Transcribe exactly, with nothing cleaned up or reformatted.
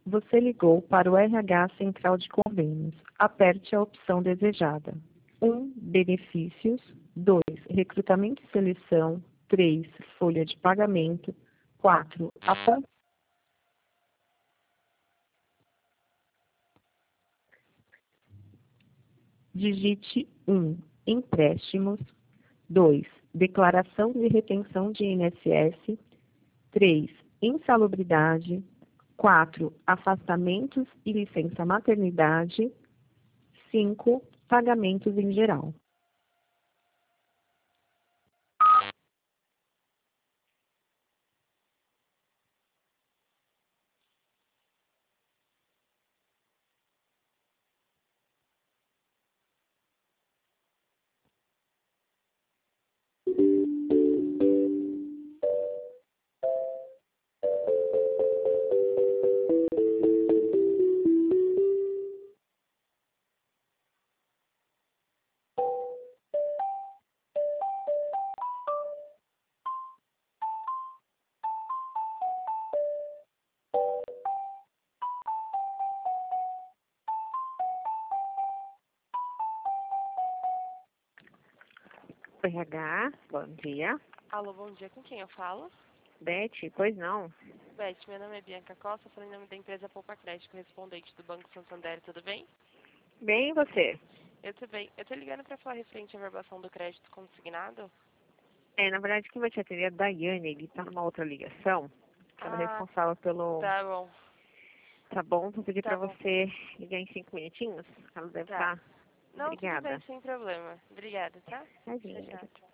Você ligou para o R H Central de Convênios. Aperte a opção desejada. um. Benefícios. dois. Recrutamento e seleção. três. Folha de pagamento. quatro. Apon... Digite um. Empréstimos. dois. Declaração de retenção de I N S S. três. Insalubridade. quatro. Afastamentos e licença maternidade. cinco. Pagamentos em geral. R H, bom dia. Alô, bom dia. Com quem eu falo? Beth, pois não. Beth, meu nome é Bianca Costa, falando em nome da empresa Poupa Crédito, correspondente do Banco Santander, tudo bem? Bem, e você? Eu tô bem. Eu tô ligando para falar referente à verbação do crédito consignado. É, na verdade, quem vai te atender é a Daiane, ele tá numa outra ligação, que ela é Ah, responsável pelo... tá bom. Tá bom? Vou pedir Tá pra bom. você ligar em cinco minutinhos. Ela deve Tá. estar... Não, tudo bem, Obrigada. sem problema. Obrigada, tá? Tchau, Tadinha. tchau.